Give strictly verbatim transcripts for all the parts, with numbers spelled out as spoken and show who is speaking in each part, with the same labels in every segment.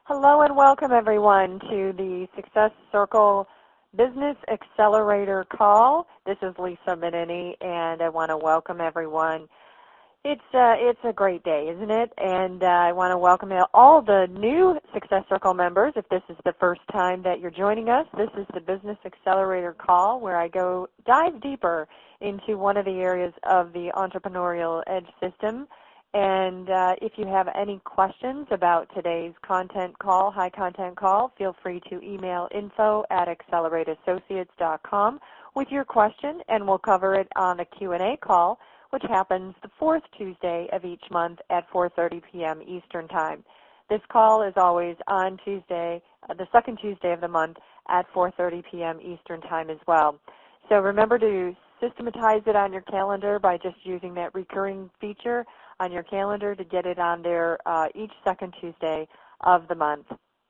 Speaker 1: Hello and welcome everyone to the Success Circle Business Accelerator call. This is Lisa Benini and I want to welcome everyone. It's uh, it's a great day, isn't it? And uh, I want to welcome all the new Success Circle members. If this is the first time that you're joining us, this is the Business Accelerator call where I go dive deeper into one of the areas of the Entrepreneurial Edge system. And uh, if you have any questions about today's content call, high content call, feel free to email info at accelerate associates dot com with your question, and we'll cover it on the Q and A call, which happens the fourth Tuesday of each month at four thirty p m Eastern Time. This call is always on Tuesday, uh, the second Tuesday of the month at four thirty p m Eastern Time as well. So remember to systematize it on your calendar by just using that recurring feature on your calendar to get it on there uh, each second Tuesday of the month.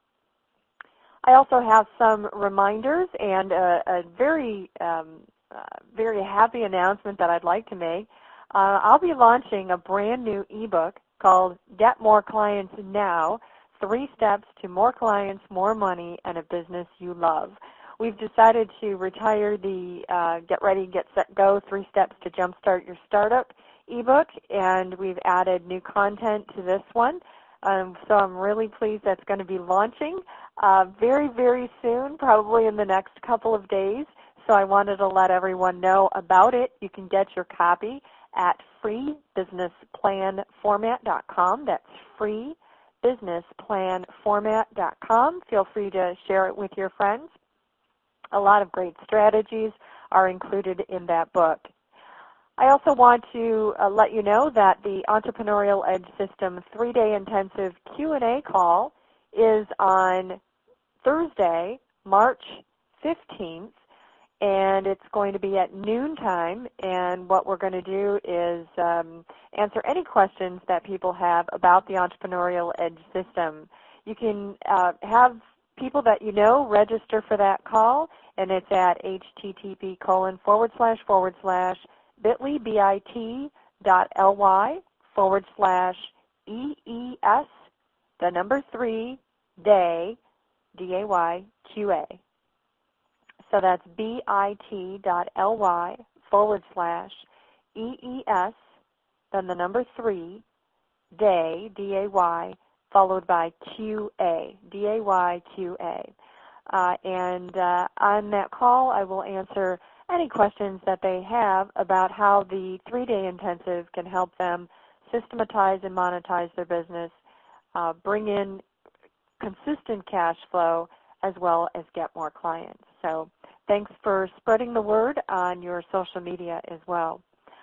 Speaker 1: I also have some reminders and a, a very, um, uh, very happy announcement that I'd like to make. Uh, I'll be launching a brand new ebook called Get More Clients Now, Three Steps to More Clients, More Money, and a Business You Love. We've decided to retire the uh, Get Ready, Get Set, Go, Three Steps to Jumpstart Your Startup ebook, and we've added new content to this one. Um, so I'm really pleased that's going to be launching uh, very, very soon, probably in the next couple of days. So I wanted to let everyone know about it. You can get your copy at free business plan format dot com. That's free business plan format dot com. Feel free to share it with your friends. A lot of great strategies are included in that book. I also want to uh, let you know that the Entrepreneurial Edge System three-day intensive Q and A call is on Thursday, March fifteenth, and it's going to be at noontime, and what we're going to do is um, answer any questions that people have about the Entrepreneurial Edge System. You can uh, have people that you know register for that call, and it's at http colon forward slash forward slash bit.ly, bit dot ly forward slash EES, the number three, day, D A Y, Q A. So that's bit dot ly forward slash EES, then the number three, day, D A Y, followed by Q A, D A Y Q A. Uh, and uh, on that call, I will answer any questions that they have about how the three-day intensive can help them systematize and monetize their business, uh, bring in consistent cash flow, as well as get more clients. So thanks for spreading the word on your social media as well.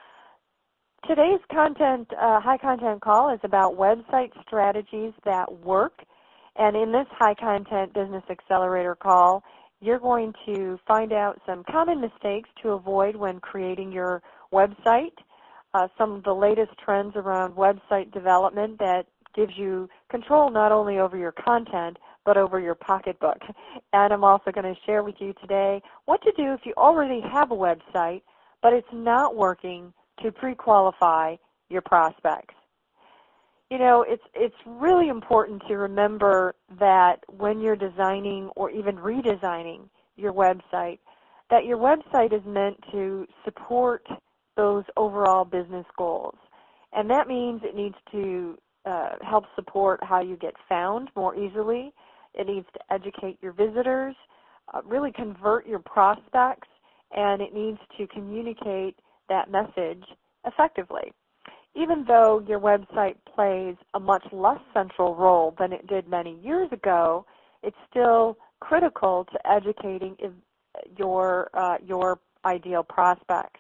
Speaker 1: Today's content, uh, high content call is about website strategies that work. And in this high content business accelerator call, you're going to find out some common mistakes to avoid when creating your website, uh, some of the latest trends around website development that gives you control not only over your content, but over your pocketbook. And I'm also going to share with you today what to do if you already have a website, but it's not working to pre-qualify your prospects. You know, it's it's really important to remember that when you're designing or even redesigning your website, that your website is meant to support those overall business goals. And that means it needs to uh, help support how you get found more easily. It needs to educate your visitors, uh, really convert your prospects, and it needs to communicate that message effectively. Even though your website plays a much less central role than it did many years ago, it's still critical to educating your, uh, your ideal prospects.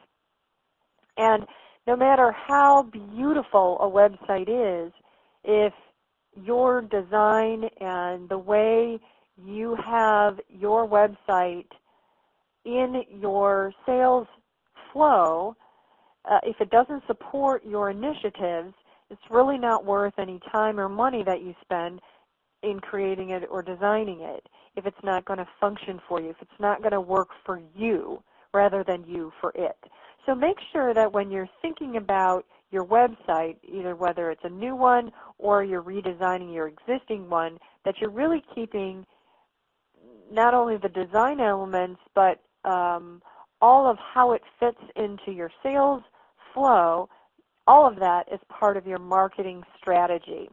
Speaker 1: And no matter how beautiful a website is, if your design and the way you have your website in your sales flow, Uh, if it doesn't support your initiatives, it's really not worth any time or money that you spend in creating it or designing it if it's not going to function for you, if it's not going to work for you rather than you for it. So make sure that when you're thinking about your website, either whether it's a new one or you're redesigning your existing one, that you're really keeping not only the design elements, but um, all of how it fits into your sales flow. All of that is part of your marketing strategy.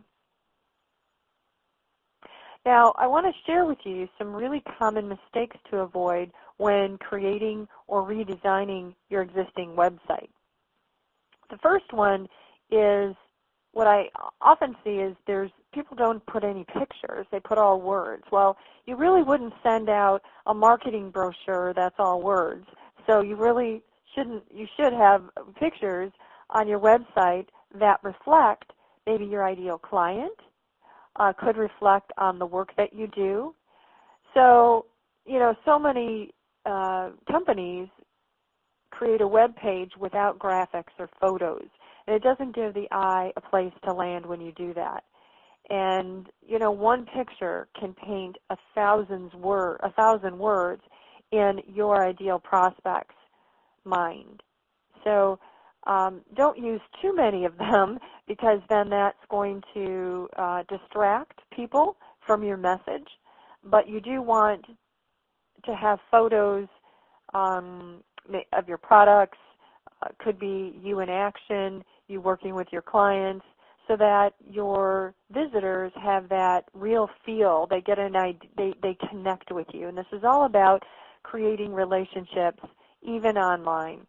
Speaker 1: Now, I want to share with you some really common mistakes to avoid when creating or redesigning your existing website. The first one is what I often see is there's people don't put any pictures. They put all words. Well, you really wouldn't send out a marketing brochure that's all words. So you really shouldn't, you should have pictures on your website that reflect maybe your ideal client, uh, could reflect on the work that you do. So, you know, so many uh, companies create a web page without graphics or photos. And it doesn't give the eye a place to land when you do that. And, you know, one picture can paint a, thousands word, a thousand words in your ideal prospect's mind. So um, don't use too many of them, because then that's going to uh, distract people from your message. But you do want to have photos um, of your products. Uh, could be you in action, you working with your clients, so that your visitors have that real feel. They get an idea, they, they connect with you. And this is all about creating relationships, even online.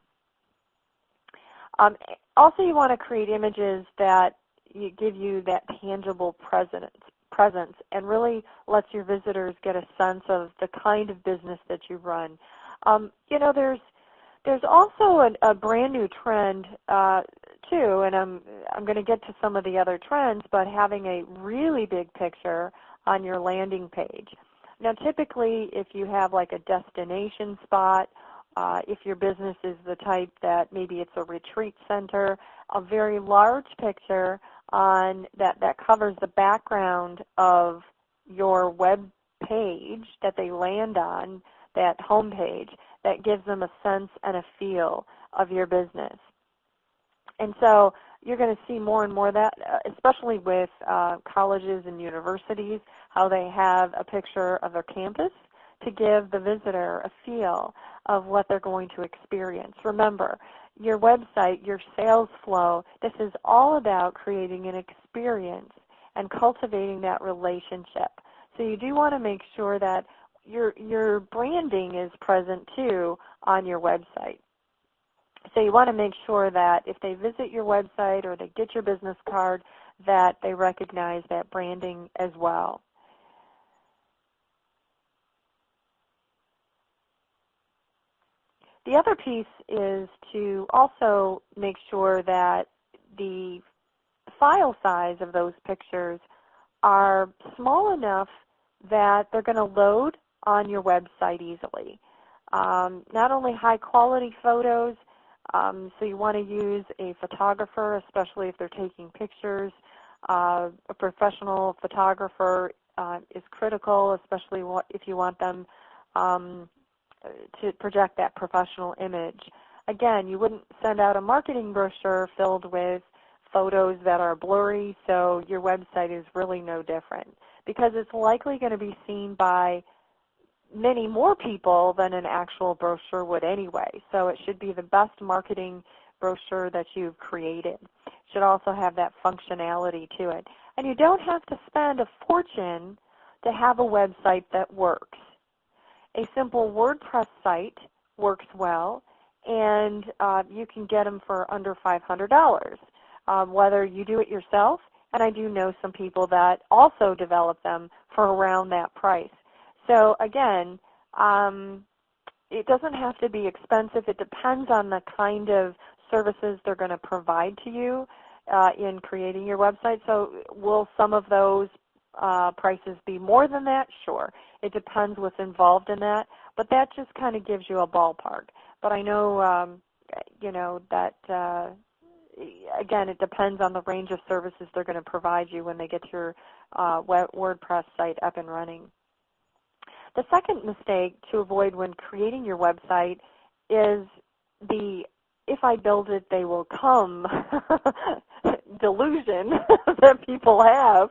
Speaker 1: Um, also, you want to create images that you give you that tangible presence, presence and really lets your visitors get a sense of the kind of business that you run. Um, you know, there's There's also a, a brand new trend uh, too, and I'm I'm going to get to some of the other trends, but having a really big picture on your landing page. Now, typically, if you have like a destination spot, uh, if your business is the type that maybe it's a retreat center, a very large picture on that that covers the background of your web page that they land on, that home page, that gives them a sense and a feel of your business. And so you're going to see more and more of that, especially with uh, colleges and universities, how they have a picture of their campus to give the visitor a feel of what they're going to experience. Remember, your website, your sales flow, this is all about creating an experience and cultivating that relationship. So you do want to make sure that Your, your branding is present too on your website. So you want to make sure that if they visit your website or they get your business card, that they recognize that branding as well. The other piece is to also make sure that the file size of those pictures are small enough that they're going to load on your website easily. Um, not only high quality photos, um, so you want to use a photographer, especially if they're taking pictures. Uh, a professional photographer uh, is critical, especially if you want them um, to project that professional image. Again, you wouldn't send out a marketing brochure filled with photos that are blurry, so your website is really no different, because it's likely going to be seen by many more people than an actual brochure would anyway. So it should be the best marketing brochure that you've created. It should also have that functionality to it. And you don't have to spend a fortune to have a website that works. A simple WordPress site works well, and uh, you can get them for under five hundred dollars, um, whether you do it yourself, and I do know some people that also develop them for around that price. So again, um, it doesn't have to be expensive. It depends on the kind of services they're going to provide to you uh, in creating your website. So will some of those uh, prices be more than that? Sure. It depends what's involved in that, but that just kind of gives you a ballpark. But I know, um, you know, that, uh, again, it depends on the range of services they're going to provide you when they get your uh, WordPress site up and running. The second mistake to avoid when creating your website is the if I build it, they will come delusion that people have.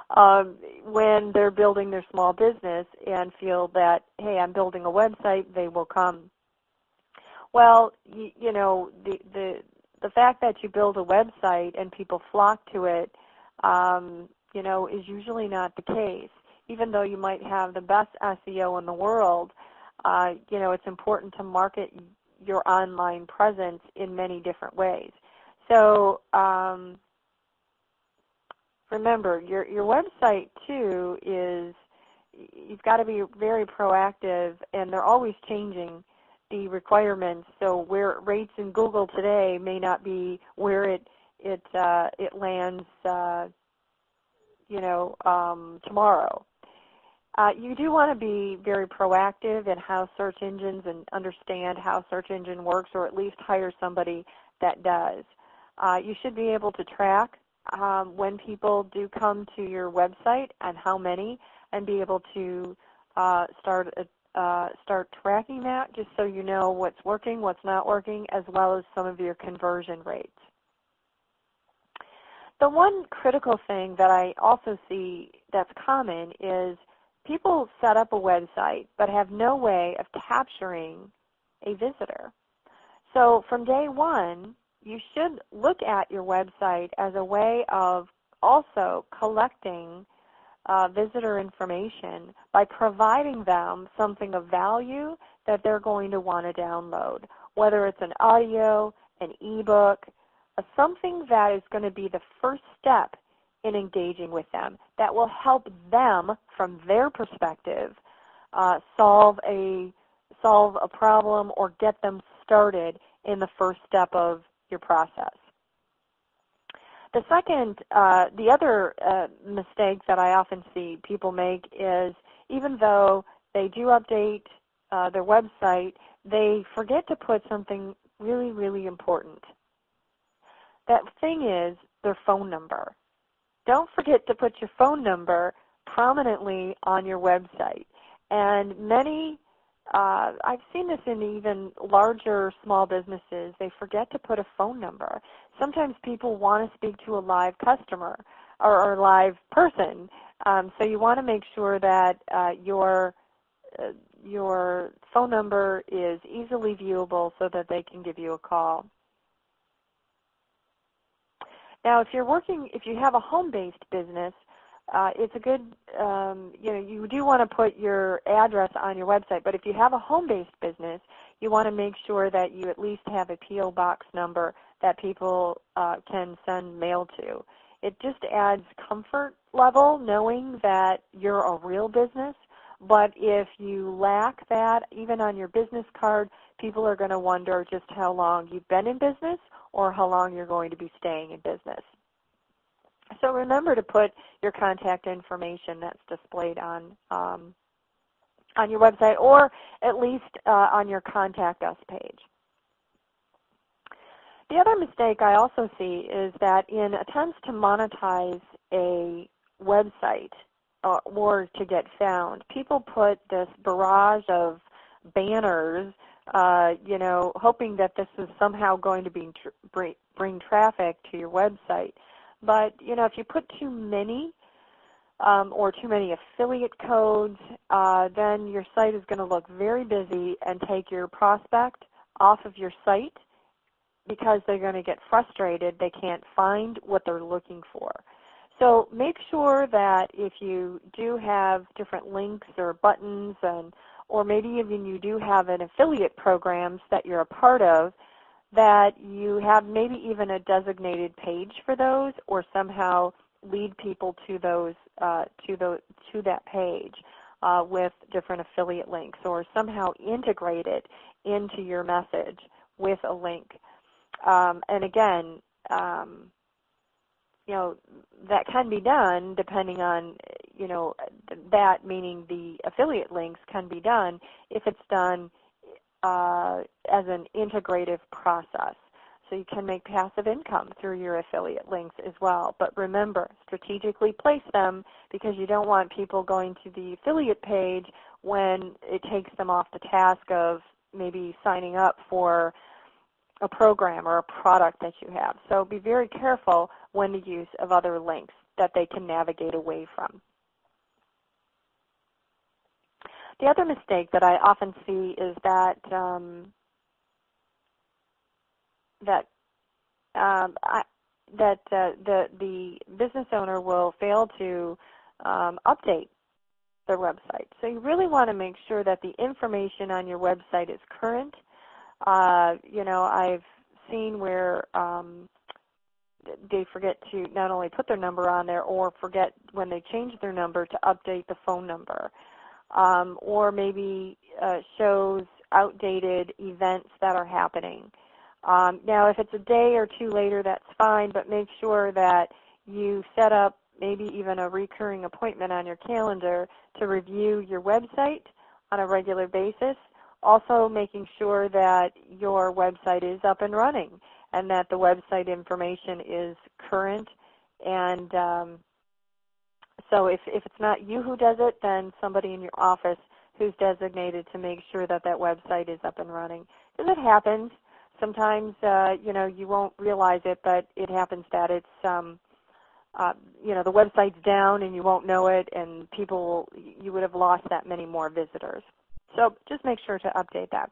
Speaker 1: um, when they're building their small business and feel that, hey, I'm building a website, they will come. Well, you, you know, the, the, the fact that you build a website and people flock to it, um, you know, is usually not the case. Even though you might have the best S E O in the world, uh, you know, it's important to market your online presence in many different ways. So um, remember, your, your website, too, is, you've got to be very proactive, and they're always changing the requirements. So where it rates in Google today may not be where it, it, uh, it lands, uh, you know, um, tomorrow. Uh, you do want to be very proactive in how search engines and understand how search engine works, or at least hire somebody that does. Uh, you should be able to track um, when people do come to your website and how many, and be able to uh, start a, uh, start tracking that, just so you know what's working, what's not working, as well as some of your conversion rates. The one critical thing that I also see that's common is people set up a website but have no way of capturing a visitor. So from day one, you should look at your website as a way of also collecting uh, visitor information by providing them something of value that they're going to want to download, whether it's an audio, an ebook, something that is going to be the first step in engaging with them, that will help them, from their perspective, uh, solve a solve a problem or get them started in the first step of your process. The second, uh, the other uh, mistake that I often see people make is, even though they do update uh, their website, they forget to put something really, really important. That thing is their phone number. Don't forget to put your phone number prominently on your website. And many, uh, I've seen this in even larger small businesses, they forget to put a phone number. Sometimes people want to speak to a live customer or, or live person, um, so you want to make sure that uh, your, uh, your phone number is easily viewable so that they can give you a call. Now, if you're working, if you have a home-based business, uh, it's a good, um, you know, you do want to put your address on your website, but if you have a home-based business, you want to make sure that you at least have a P O box number that people uh, can send mail to. It just adds comfort level knowing that you're a real business, but if you lack that, even on your business card, people are going to wonder just how long you've been in business or how long you're going to be staying in business. So remember to put your contact information that's displayed on um, on your website, or at least uh, on your Contact Us page. The other mistake I also see is that in attempts to monetize a website uh, or to get found, people put this barrage of banners, uh, you know, hoping that this is somehow going to be tr bring traffic to your website. But, you know, if you put too many um, or too many affiliate codes, uh, then your site is going to look very busy and take your prospect off of your site because they're going to get frustrated. They can't find what they're looking for. So make sure that if you do have different links or buttons, and or maybe even you do have an affiliate programs that you're a part of, that you have maybe even a designated page for those, or somehow lead people to those uh, to the to that page uh, with different affiliate links, or somehow integrate it into your message with a link. Um, and again, um, you know, that can be done depending on, you know, that meaning the affiliate links can be done if it's done uh, as an integrative process. So you can make passive income through your affiliate links as well. But remember, strategically place them, because you don't want people going to the affiliate page when it takes them off the task of maybe signing up for a program or a product that you have. So be very careful when the use of other links. that they can navigate away from. The other mistake that I often see is that um, that um, I, that uh, the the business owner will fail to um, update their website. So you really want to make sure that the information on your website is current. Uh, you know, I've seen where um, they forget to not only put their number on there or forget when they change their number to update the phone number. Um, or maybe uh, shows outdated events that are happening. Um, now, if it's a day or two later, that's fine, but make sure that you set up maybe even a recurring appointment on your calendar to review your website on a regular basis. Also, making sure that your website is up and running and that the website information is current. And um, so if, if it's not you who does it, then somebody in your office who's designated to make sure that that website is up and running. Because it happens. Sometimes, uh, you know, you won't realize it, but it happens that it's, um, uh, you know, the website's down and you won't know it, and people, you would have lost that many more visitors. So just make sure to update that.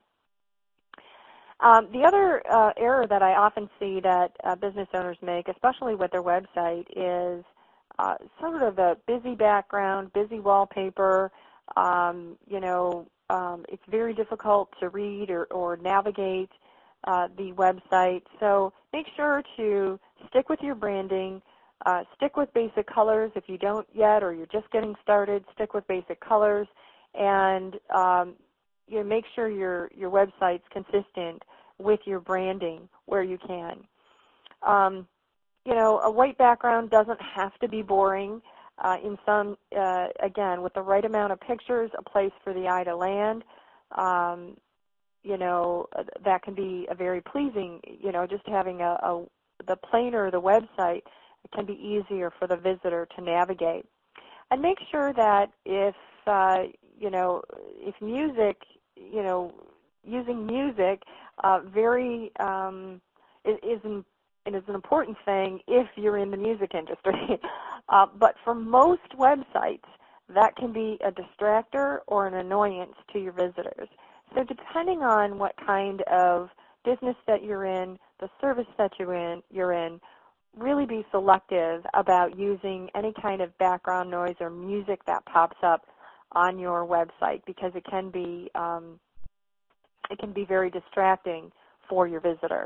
Speaker 1: Um, the other uh, error that I often see that uh, business owners make, especially with their website, is uh, sort of a busy background, busy wallpaper. Um, you know, um, it's very difficult to read or, or navigate uh, the website. So make sure to stick with your branding. Uh, stick with basic colors if you don't yet, or you're just getting started. Stick with basic colors, and um, you know, make sure your your website's consistent with your branding where you can. Um, you know, a white background doesn't have to be boring. Uh, in some, uh, again, with the right amount of pictures, a place for the eye to land, um, you know, that can be a very pleasing, you know, just having a, a the plainer the website, it can be easier for the visitor to navigate. And make sure that if, uh, you know, if music, you know, using music uh, very um, is, is, an, is an important thing if you're in the music industry. uh, but for most websites, that can be a distractor or an annoyance to your visitors. So depending on what kind of business that you're in, the service that you're in, you're in, really be selective about using any kind of background noise or music that pops up on your website, because it can be um, it can be very distracting for your visitor.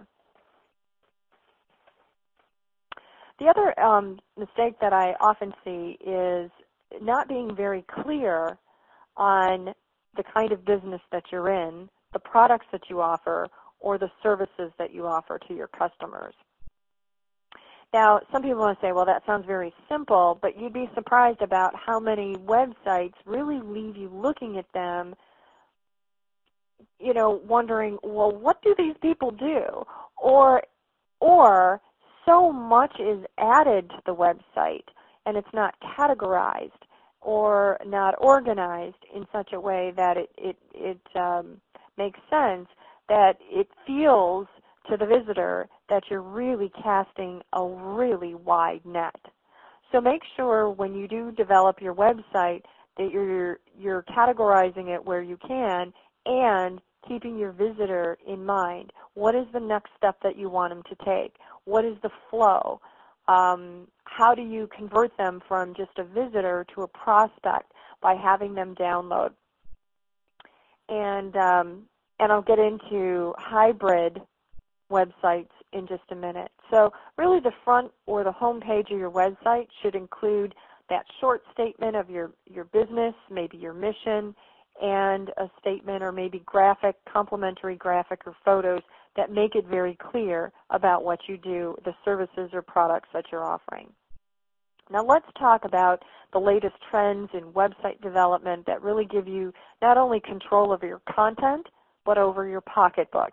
Speaker 1: The other um, mistake that I often see is not being very clear on the kind of business that you're in, the products that you offer, or the services that you offer to your customers. Now, some people want to say, well, that sounds very simple, but you'd be surprised about how many websites really leave you looking at them, you know, wondering, well, what do these people do? Or, or so much is added to the website, and it's not categorized or not organized in such a way that it, it, it um, makes sense, that it feels to the visitor that you're really casting a really wide net. So make sure when you do develop your website that you're, you're categorizing it where you can and keeping your visitor in mind. What is the next step that you want them to take? What is the flow? Um, how do you convert them from just a visitor to a prospect by having them download? And, um, and I'll get into hybrid websites in just a minute. So really the front or the home page of your website should include that short statement of your, your business, maybe your mission, and a statement or maybe graphic, complementary graphic or photos that make it very clear about what you do, the services or products that you're offering. Now let's talk about the latest trends in website development that really give you not only control over your content, but over your pocketbook.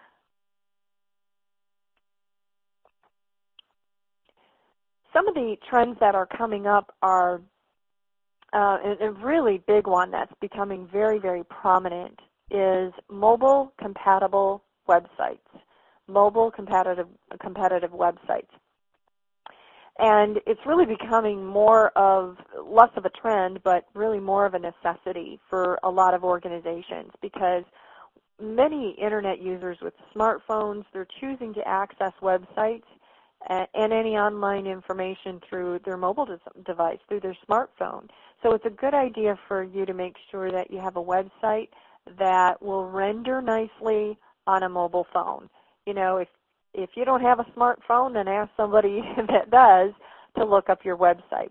Speaker 1: Some of the trends that are coming up are uh, a, a really big one that's becoming very, very prominent is mobile compatible websites, mobile competitive, competitive websites. And it's really becoming more of, less of a trend, but really more of a necessity for a lot of organizations, because many internet users with smartphones, they're choosing to access websites and any online information through their mobile device, through their smartphone. So it's a good idea for you to make sure that you have a website that will render nicely on a mobile phone. You know, if, if you don't have a smartphone, then ask somebody that does to look up your website.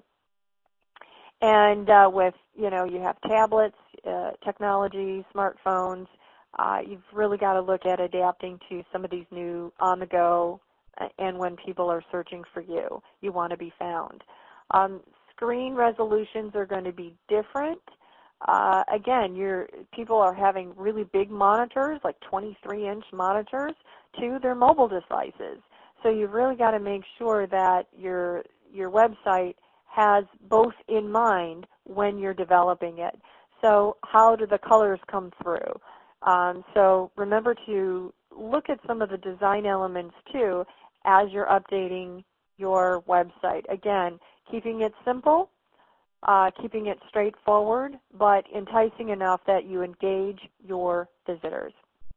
Speaker 1: And uh, with, you know, you have tablets, uh, technology, smartphones, uh, you've really got to look at adapting to some of these new on-the-go, and when people are searching for you, you want to be found. Um, screen resolutions are going to be different. Uh, again, you're, people are having really big monitors, like twenty-three inch monitors, to their mobile devices. So you've really got to make sure that your, your website has both in mind when you're developing it. So how do the colors come through? Um, so remember to look at some of the design elements, too, as you're updating your website. Again, keeping it simple, uh, keeping it straightforward, but enticing enough that you engage your visitors.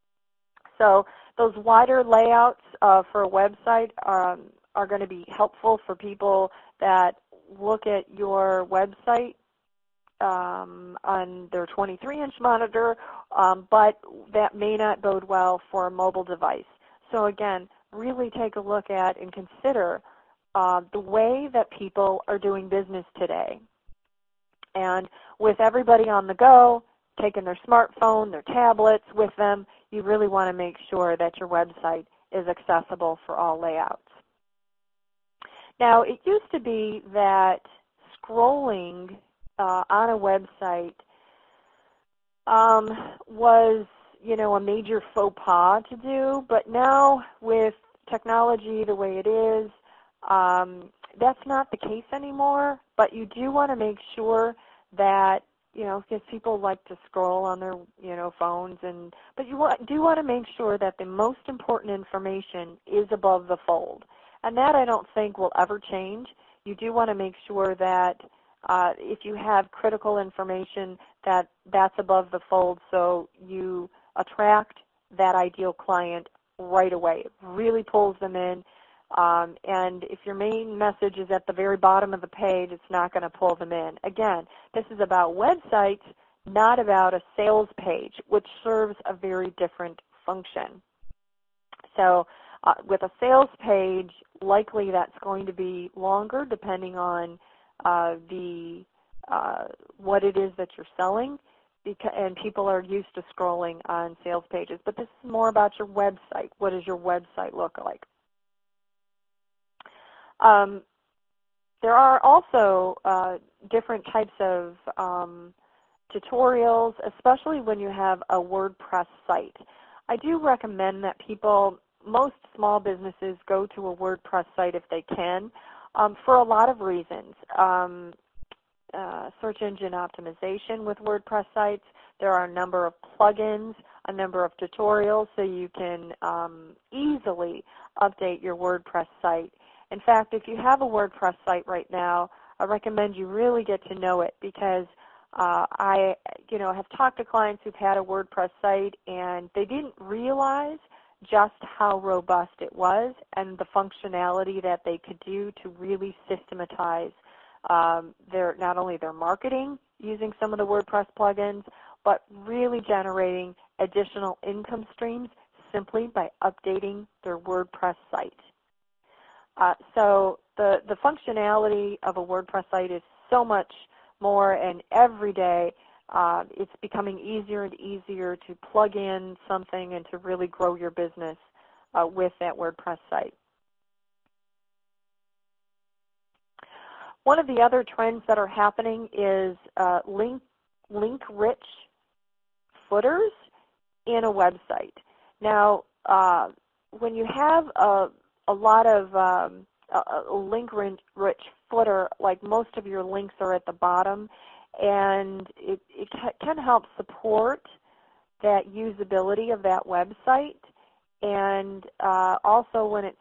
Speaker 1: So those wider layouts uh, for a website um, are going to be helpful for people that look at your website um, on their twenty-three inch monitor, um, but that may not bode well for a mobile device. So again, really take a look at and consider uh, the way that people are doing business today. And with everybody on the go, taking their smartphone, their tablets with them, you really want to make sure that your website is accessible for all layouts. Now, it used to be that scrolling uh, on a website um, was, you know, a major faux pas to do, but now with technology the way it is, um, that's not the case anymore, but you do want to make sure that, you know, because people like to scroll on their, you know, phones, and but you want, do want to make sure that the most important information is above the fold. And that I don't think will ever change. You do want to make sure that uh, if you have critical information, that that's above the fold, so you attract that ideal client right away. It really pulls them in. Um, and if your main message is at the very bottom of the page, it's not going to pull them in. Again, this is about websites, not about a sales page, which serves a very different function. So uh, with a sales page, likely that's going to be longer depending on uh, the uh, what it is that you're selling, because, and people are used to scrolling on sales pages. But this is more about your website. What does your website look like? Um, there are also uh, different types of um, tutorials, especially when you have a WordPress site. I do recommend that people, most small businesses, go to a WordPress site if they can, um, for a lot of reasons. Um, uh, search engine optimization with WordPress sites. There are a number of plugins, a number of tutorials, so you can um, easily update your WordPress site. In fact, if you have a WordPress site right now, I recommend you really get to know it, because uh, I, you know, have talked to clients who've had a WordPress site and they didn't realize just how robust it was and the functionality that they could do to really systematize um, their, not only their marketing using some of the WordPress plugins, but really generating additional income streams simply by updating their WordPress site. Uh, so the, the functionality of a WordPress site is so much more, and every day uh, it's becoming easier and easier to plug in something and to really grow your business uh, with that WordPress site. One of the other trends that are happening is uh, link, link-rich footers in a website. Now, uh, when you have a, a lot of um, a, a link-rich footer, like most of your links are at the bottom, and it, it can help support that usability of that website. And uh, also when it's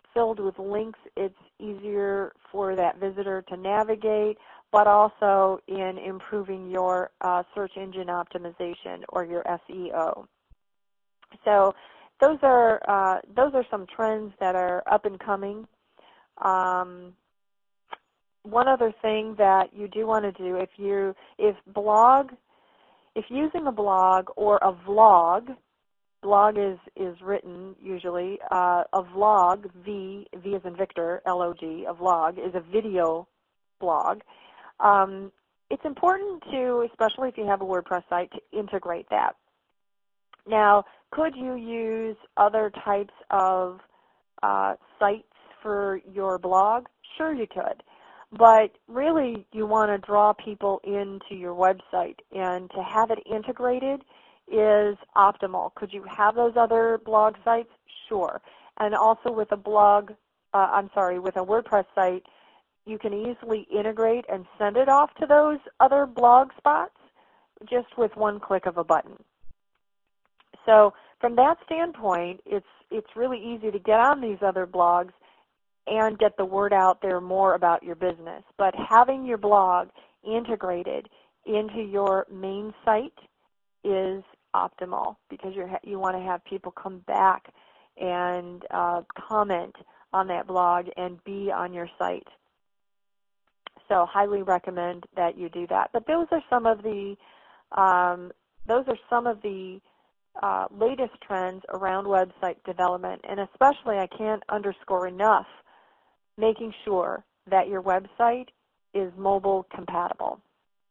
Speaker 1: filled with links, it's easier for that visitor to navigate, but also in improving your uh, search engine optimization or your S E O. So those are uh, those are some trends that are up and coming. Um, one other thing that you do want to do, if you if blog, if using a blog or a vlog, blog is is written usually. Uh, a vlog, V V as in Victor, L O G, a vlog is a video blog. Um, it's important to, especially if you have a WordPress site, to integrate that. Now, could you use other types of uh, sites for your blog? Sure you could. But really, you want to draw people into your website, and to have it integrated is optimal. Could you have those other blog sites? Sure. And also with a blog, uh, I'm sorry, with a WordPress site, you can easily integrate and send it off to those other blog spots just with one click of a button. So from that standpoint, it's, it's really easy to get on these other blogs and get the word out there more about your business. But having your blog integrated into your main site is optimal, because you're, you want to have people come back and uh, comment on that blog and be on your site. So highly recommend that you do that. But those are some of the um, those are some of the uh, latest trends around website development, and especially I can't underscore enough making sure that your website is mobile compatible.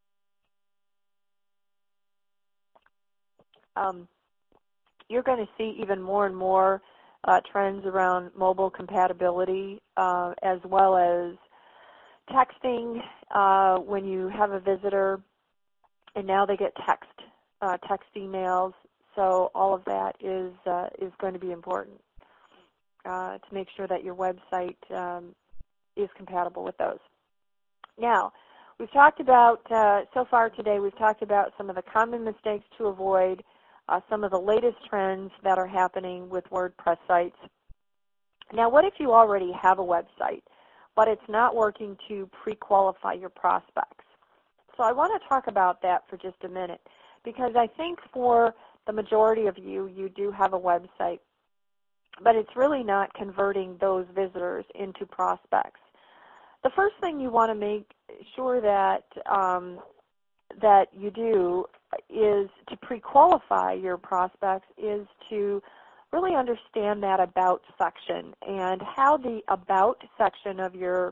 Speaker 1: Um, you're going to see even more and more uh, trends around mobile compatibility, uh, as well as texting uh, when you have a visitor, and now they get text, uh, text emails. So all of that is uh, is going to be important uh, to make sure that your website um, is compatible with those. Now, we've talked about, uh, so far today, we've talked about some of the common mistakes to avoid, uh, some of the latest trends that are happening with WordPress sites. Now, what if you already have a website, but it's not working to pre-qualify your prospects? So I want to talk about that for just a minute, because I think for the majority of you, you do have a website, but it's really not converting those visitors into prospects. The first thing you want to make sure that um, that you do is to pre-qualify your prospects is to really understand that about section and how the about section of your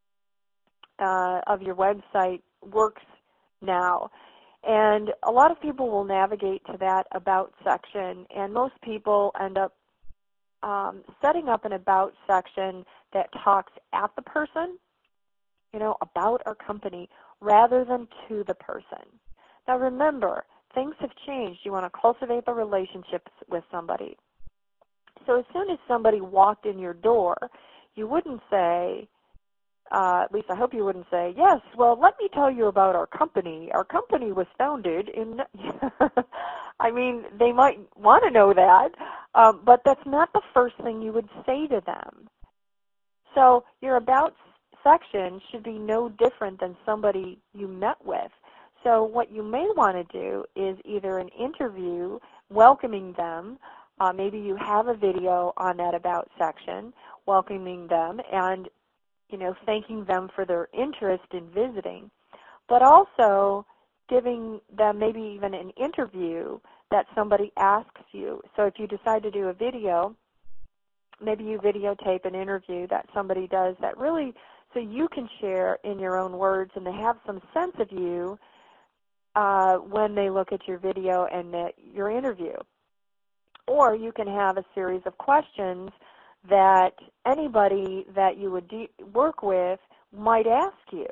Speaker 1: uh, of your website works now. And a lot of people will navigate to that about section, and most people end up um, setting up an about section that talks at the person, you know, about our company, rather than to the person. Now remember, things have changed. You want to cultivate the relationships with somebody. So as soon as somebody walked in your door, you wouldn't say, uh, at least I hope you wouldn't say, yes, well, let me tell you about our company. Our company was founded in, I mean, they might want to know that, um, but that's not the first thing you would say to them. So your about section should be no different than somebody you met with. So what you may want to do is either an interview welcoming them, uh, maybe you have a video on that about section welcoming them and, you know, thanking them for their interest in visiting, but also giving them maybe even an interview that somebody asks you. So if you decide to do a video, maybe you videotape an interview that somebody does that really, so you can share in your own words and they have some sense of you uh, when they look at your video and uh, your interview. Or you can have a series of questions that anybody that you would de work with might ask you.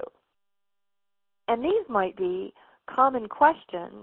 Speaker 1: And these might be common questions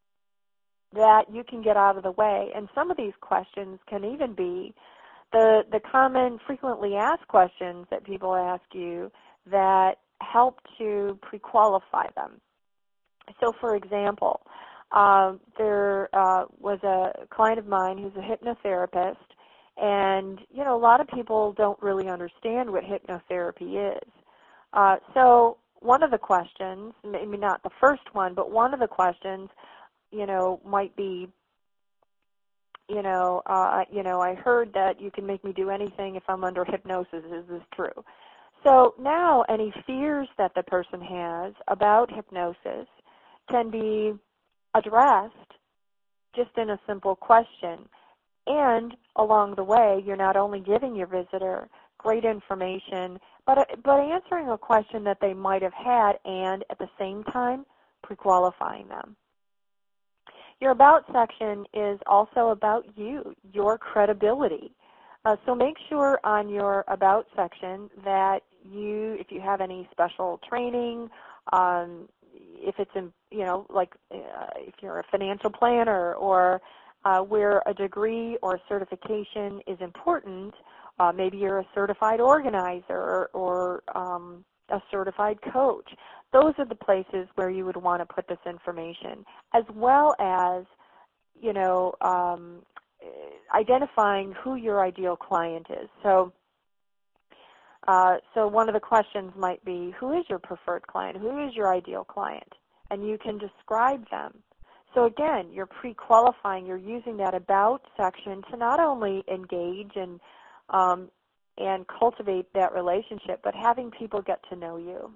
Speaker 1: that you can get out of the way. And some of these questions can even be the, the common frequently asked questions that people ask you that help to pre-qualify them. So for example, uh, there uh, was a client of mine who's a hypnotherapist, And, you know, a lot of people don't really understand what hypnotherapy is. Uh, so one of the questions, maybe not the first one, but one of the questions, you know, might be, you know, uh, you know, I heard that you can make me do anything if I'm under hypnosis. Is this true? So now any fears that the person has about hypnosis can be addressed just in a simple question. And along the way, you're not only giving your visitor great information, but, but answering a question that they might have had, and at the same time, pre-qualifying them. Your About section is also about you, your credibility. Uh, so make sure on your About section that you, if you have any special training, um, if it's in, you know, like uh, if you're a financial planner, or uh, where a degree or certification is important, uh, maybe you're a certified organizer, or, or um, a certified coach. Those are the places where you would want to put this information, as well as, you know, um, identifying who your ideal client is. So, uh, so one of the questions might be, who is your preferred client? Who is your ideal client? And you can describe them. So again, you're pre-qualifying. You're using that About section to not only engage and um, and cultivate that relationship, but having people get to know you.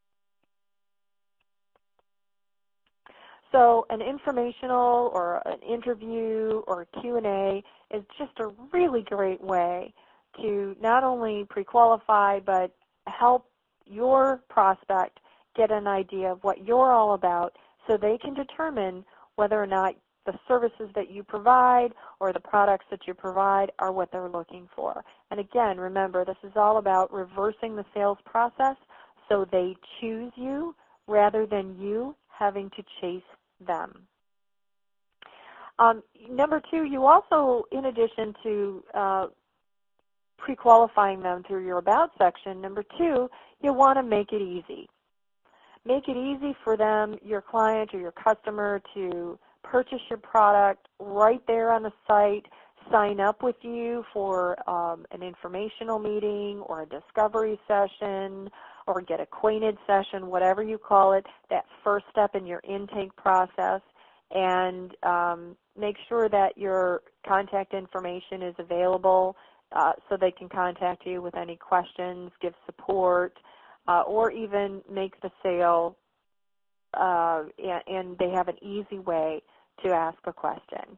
Speaker 1: So an informational or an interview or a Q and A is just a really great way to not only pre-qualify, but help your prospect get an idea of what you're all about, so they can determine whether or not the services that you provide or the products that you provide are what they're looking for. And again, remember, this is all about reversing the sales process so they choose you rather than you having to chase them. Um, number two, you also, in addition to uh, pre-qualifying them through your About section, number two, you want to make it easy. Make it easy for them, your client or your customer, to purchase your product right there on the site, sign up with you for um, an informational meeting or a discovery session or get acquainted session, whatever you call it, that first step in your intake process, and um, make sure that your contact information is available uh, so they can contact you with any questions, give support, uh, or even make the sale, uh, and, and they have an easy way to ask a question.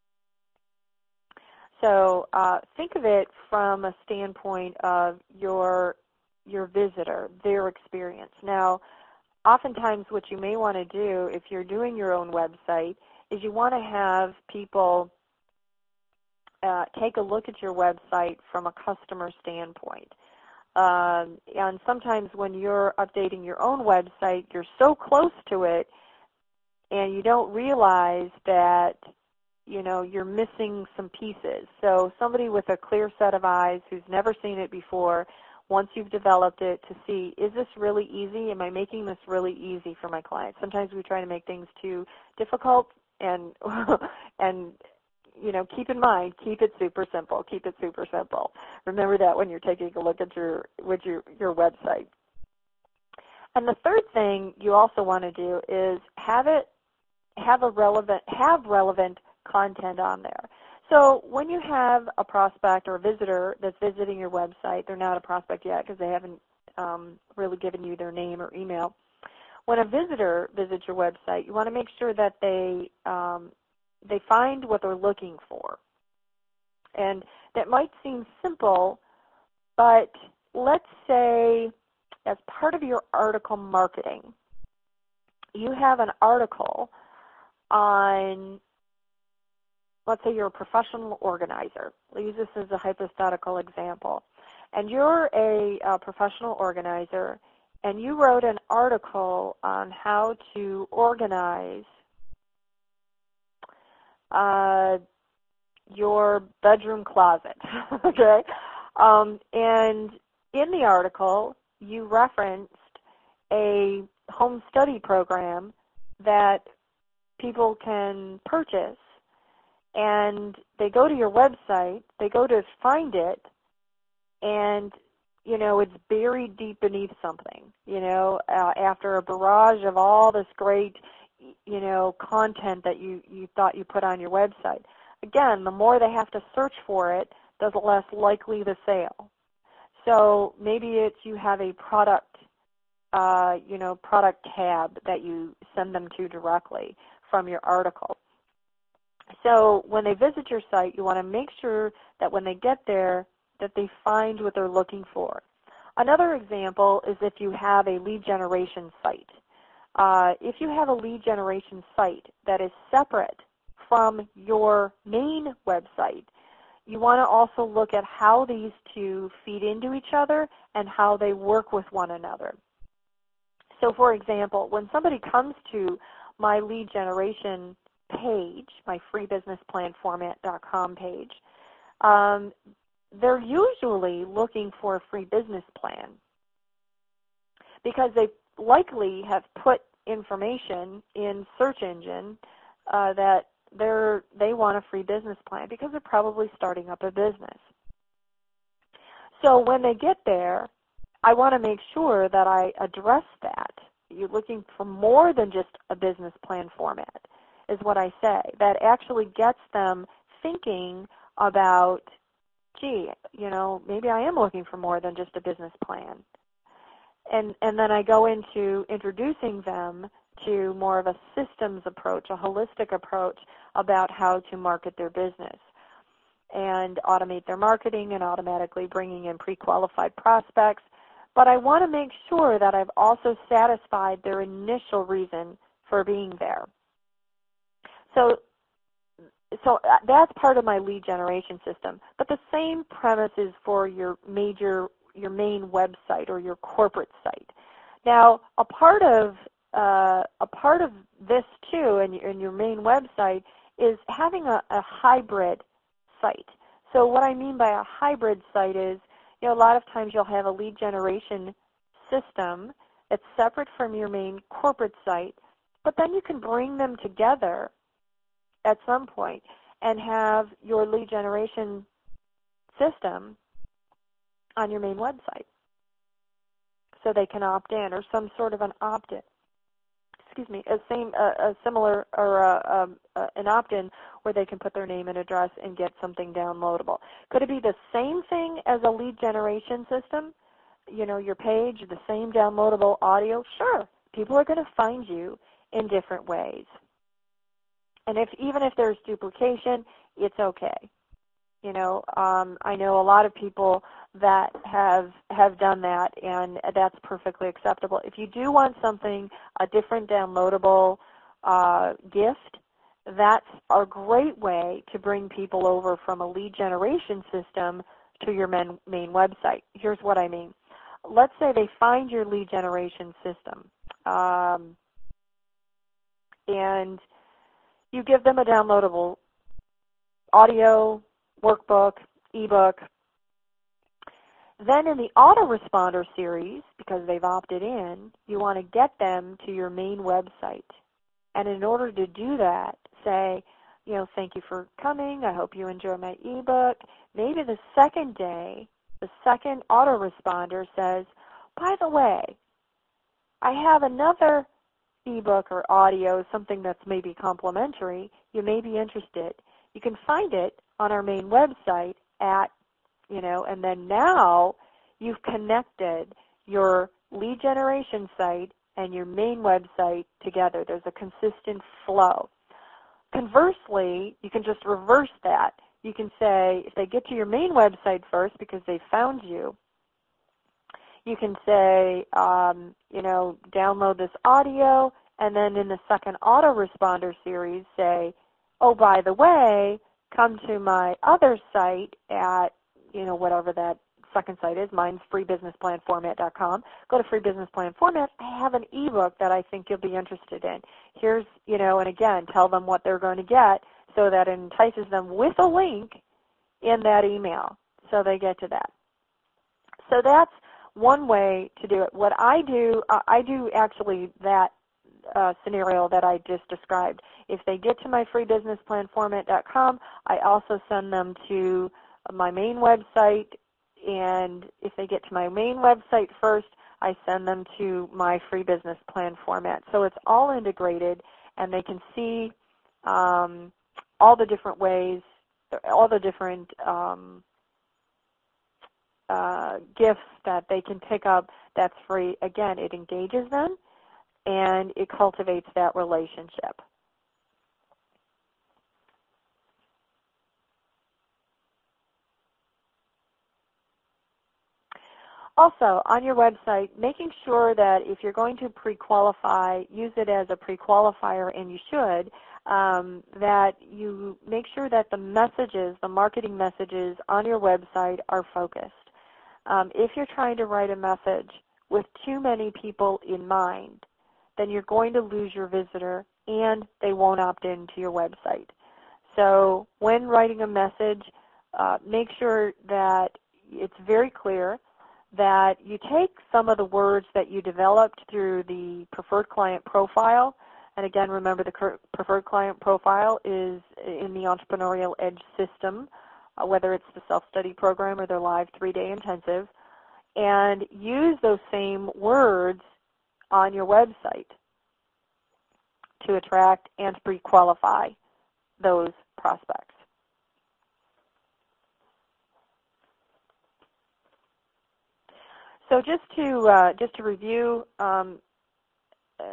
Speaker 1: So uh, think of it from a standpoint of your your visitor, their experience. Now, oftentimes what you may want to do if you're doing your own website is you want to have people uh, take a look at your website from a customer standpoint. Um, and sometimes when you're updating your own website, you're so close to it and you don't realize that, you know, you're missing some pieces. So somebody with a clear set of eyes who's never seen it before, once you've developed it, to see, is this really easy? Am I making this really easy for my clients? Sometimes we try to make things too difficult, and and you know, keep in mind, keep it super simple. Keep it super simple. Remember that when you're taking a look at your with your your website. And the third thing you also want to do is have it have a relevant have relevant content on there. So when you have a prospect or a visitor that's visiting your website, they're not a prospect yet because they haven't um, really given you their name or email. When a visitor visits your website, you want to make sure that they um, they find what they're looking for. And that might seem simple, but let's say as part of your article marketing, you have an article on, let's say you're a professional organizer. We'll use this as a hypothetical example. And you're a, a professional organizer, and you wrote an article on how to organize uh, your bedroom closet, okay? Um, and in the article, you referenced a home study program that people can purchase and they go to your website, they go to find it, and, you know, it's buried deep beneath something, you know, uh, after a barrage of all this great, you know, content that you, you thought you put on your website. Again, the more they have to search for it, the less likely the sale. So maybe it's you have a product, uh, you know, product tab that you send them to directly from your article. So when they visit your site, you want to make sure that when they get there, that they find what they're looking for. Another example is if you have a lead generation site. Uh, if you have a lead generation site that is separate from your main website, you want to also look at how these two feed into each other and how they work with one another. So for example, when somebody comes to my lead generation page, my free business plan format dot com page, um, they're usually looking for a free business plan because they likely have put information in search engine uh, that they're, they want a free business plan because they're probably starting up a business. So when they get there, I want to make sure that I address that. You're looking for more than just a business plan format, is what I say. That actually gets them thinking about, gee, you know, maybe I am looking for more than just a business plan. And, and then I go into introducing them to more of a systems approach, a holistic approach about how to market their business and automate their marketing and automatically bringing in pre-qualified prospects. But I want to make sure that I've also satisfied their initial reason for being there. So, so that's part of my lead generation system. But the same premise is for your major, your main website or your corporate site. Now, a part of uh, a part of this too, in your, in your main website, is having a, a hybrid site. So what I mean by a hybrid site is, you know, a lot of times you'll have a lead generation system that's separate from your main corporate site, but then you can bring them together at some point and have your lead generation system on your main website so they can opt in, or some sort of an opt-in. Excuse me, a same, uh, a similar, or a, um, uh, an opt-in where they can put their name and address and get something downloadable. Could it be the same thing as a lead generation system? You know, your page, the same downloadable audio? Sure. People are going to find you in different ways. And if even if there's duplication, it's okay. You know, um, I know a lot of people that have have done that, and that's perfectly acceptable. If you do want something, a different downloadable uh, gift, that's a great way to bring people over from a lead generation system to your main, main website. Here's what I mean. Let's say they find your lead generation system, um, and you give them a downloadable audio, workbook, ebook. Then in the autoresponder series, because they've opted in, you want to get them to your main website. And in order to do that, say, you know, thank you for coming. I hope you enjoy my ebook. Maybe the second day, the second autoresponder says, by the way, I have another ebook or audio, something that's maybe complimentary. You may be interested. You can find it on our main website at, you know, and then now you've connected your lead generation site and your main website together. There's a consistent flow. Conversely, you can just reverse that. You can say, if they get to your main website first because they found you, you can say, um, you know, download this audio, and then in the second autoresponder series say, oh, by the way, come to my other site at, you know, whatever that second site is. Mine's free business plan format dot com. Go to Free Business Plan Format. I have an ebook that I think you'll be interested in. Here's, you know, and again, tell them what they're going to get so that it entices them with a link in that email so they get to that. So that's one way to do it. What I do, uh, I do actually that uh, scenario that I just described. If they get to my free business plan format dot com, I also send them to my main website, and if they get to my main website first, I send them to my free business plan format. So it's all integrated, and they can see um, all the different ways, all the different um, uh, gifts that they can pick up that's free. Again, it engages them, and it cultivates that relationship. Also, on your website, making sure that if you're going to pre-qualify, use it as a pre-qualifier, and you should, um, that you make sure that the messages, the marketing messages on your website are focused. Um, if you're trying to write a message with too many people in mind, then you're going to lose your visitor, and they won't opt into your website. So when writing a message, uh, make sure that it's very clear, that you take some of the words that you developed through the preferred client profile, and again, remember the preferred client profile is in the Entrepreneurial Edge system, uh, whether it's the self-study program or their live three-day intensive, and use those same words on your website to attract and pre-qualify those prospects. So just to uh, just to review, um, uh,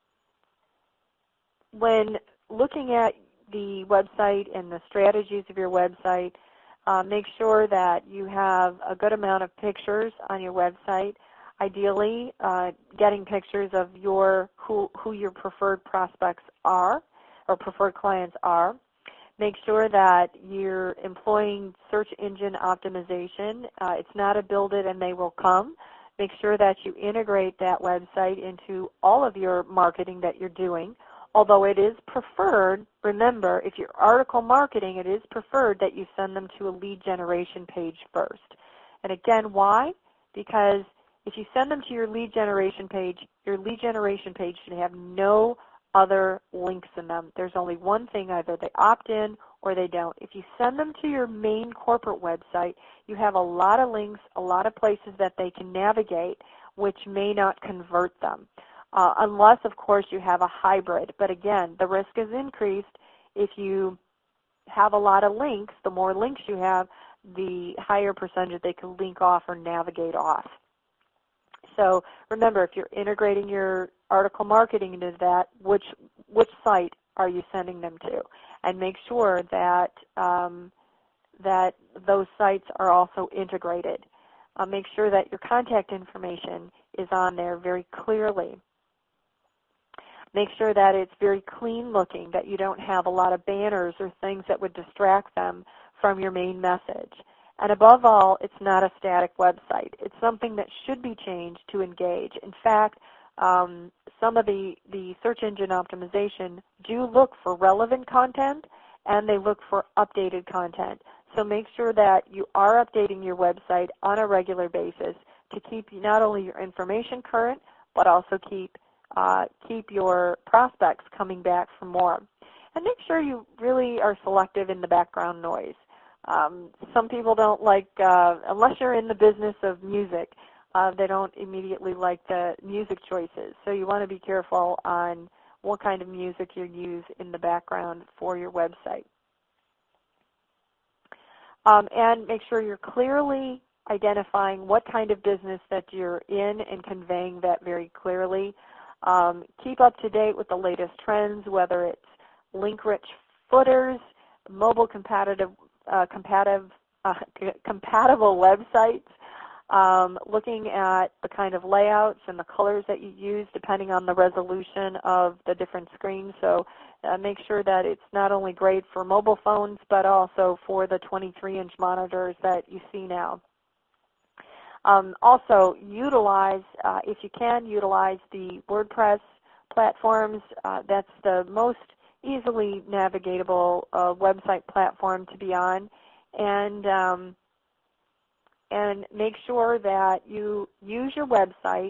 Speaker 1: when looking at the website and the strategies of your website, uh, make sure that you have a good amount of pictures on your website. Ideally, uh, getting pictures of your who who your preferred prospects are or preferred clients are. Make sure that you're employing search engine optimization. Uh, it's not a build it and they will come. Make sure that you integrate that website into all of your marketing that you're doing. Although it is preferred, remember, if you're article marketing, it is preferred that you send them to a lead generation page first. And again, why? Because if you send them to your lead generation page, your lead generation page should have no other links in them. There's only one thing, either they opt in or they don't. If you send them to your main corporate website, you have a lot of links, a lot of places that they can navigate, which may not convert them. Uh, unless, of course, you have a hybrid. But again, the risk is increased if you have a lot of links. The more links you have, the higher percentage they can link off or navigate off. So remember, if you're integrating your article marketing into that, which which site are you sending them to? And make sure that um, that those sites are also integrated. Uh, make sure that your contact information is on there very clearly. Make sure that it's very clean looking, that you don't have a lot of banners or things that would distract them from your main message. And above all, it's not a static website. It's something that should be changed to engage. In fact, um, some of the, the search engine optimization do look for relevant content, and they look for updated content. So make sure that you are updating your website on a regular basis to keep not only your information current, but also keep, uh, keep your prospects coming back for more. And make sure you really are selective in the background noise. Um, some people don't like, uh, unless you're in the business of music, uh, they don't immediately like the music choices. So you want to be careful on what kind of music you use in the background for your website. Um, and make sure you're clearly identifying what kind of business that you're in and conveying that very clearly. Um, keep up to date with the latest trends, whether it's link-rich footers, mobile compatible Uh, compatible, uh, compatible websites, um, looking at the kind of layouts and the colors that you use depending on the resolution of the different screens. So uh, make sure that it's not only great for mobile phones, but also for the twenty-three inch monitors that you see now. Um, also, utilize, uh, if you can, utilize the WordPress platforms. Uh, that's the most easily navigatable uh, website platform to be on, and um, and make sure that you use your website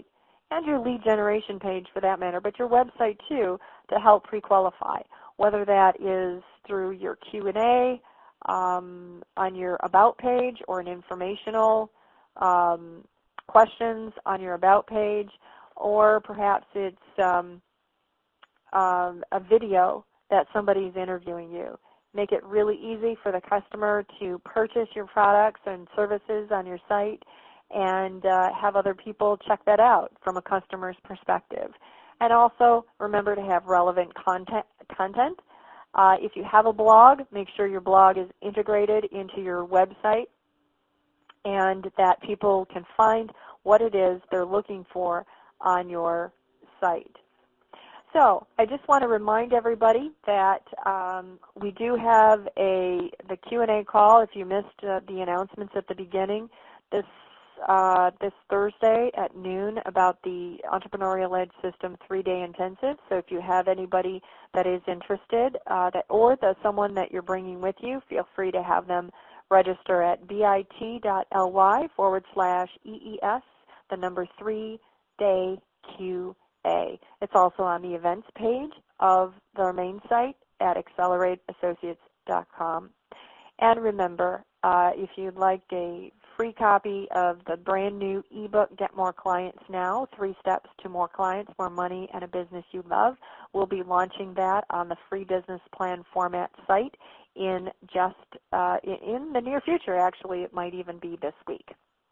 Speaker 1: and your lead generation page for that matter, but your website too, to help pre-qualify, whether that is through your Q and A um, on your About page or an informational um, questions on your About page, or perhaps it's um, um, a video that somebody's interviewing you. Make it really easy for the customer to purchase your products and services on your site, and uh, have other people check that out from a customer's perspective. And also remember to have relevant content. content. Uh, if you have a blog, make sure your blog is integrated into your website and that people can find what it is they're looking for on your site. So I just want to remind everybody that um, we do have a the Q and A call. If you missed uh, the announcements at the beginning, this uh, this Thursday at noon about the Entrepreneurial Edge System three-day intensive. So if you have anybody that is interested, uh, that or the someone that you're bringing with you, feel free to have them register at bit.ly forward slash EES, the number three-day Q A. It's also on the events page of the main site at accelerate associates dot com. And remember, uh, if you'd like a free copy of the brand new ebook, Get More Clients Now, Three Steps to More Clients, More Money, and a Business You Love, we'll be launching that on the free business plan format site in just uh, in the near future. Actually, it might even be this week.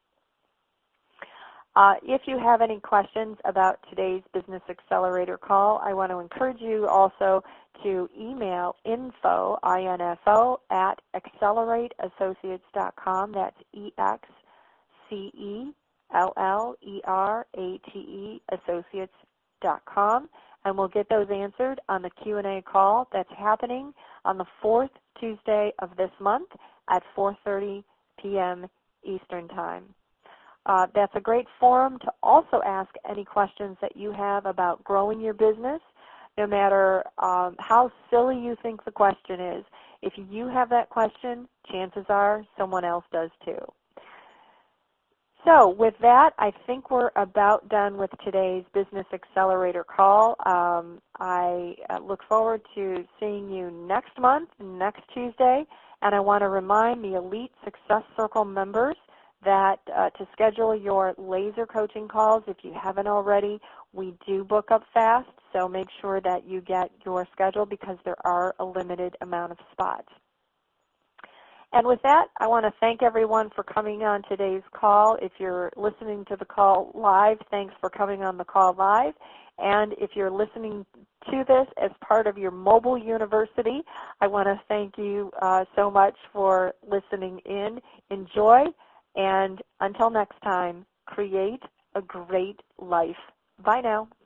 Speaker 1: Uh, if you have any questions about today's Business Accelerator call, I want to encourage you also to email info, I N F O, at accelerate associates dot com. That's E X C E L L E R A T E associates dot com, and we'll get those answered on the Q and A call that's happening on the fourth Tuesday of this month at four thirty p m Eastern Time. Uh, that's a great forum to also ask any questions that you have about growing your business, no matter um, how silly you think the question is. If you have that question, chances are someone else does too. So with that, I think we're about done with today's Business Accelerator call. Um, I uh, look forward to seeing you next month, next Tuesday, and I want to remind the Elite Success Circle members that uh, to schedule your laser coaching calls, if you haven't already, we do book up fast, so make sure that you get your schedule because there are a limited amount of spots. And with that, I want to thank everyone for coming on today's call. If you're listening to the call live, thanks for coming on the call live. And if you're listening to this as part of your mobile university, I want to thank you uh, so much for listening in. Enjoy. And until next time, create a great life. Bye now.